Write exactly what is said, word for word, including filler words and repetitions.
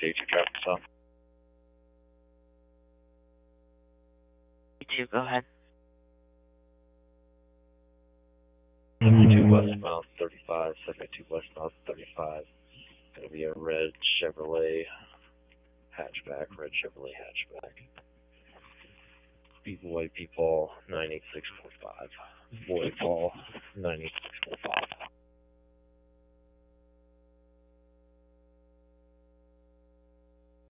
initiate your traffic stop. You do, go ahead. seventy-two westbound thirty-five, seventy-two westbound thirty-five. Gonna be a red Chevrolet hatchback, red Chevrolet hatchback. B Boy, B Paul, nine eight six four five. Boy Paul, nine eight six four five.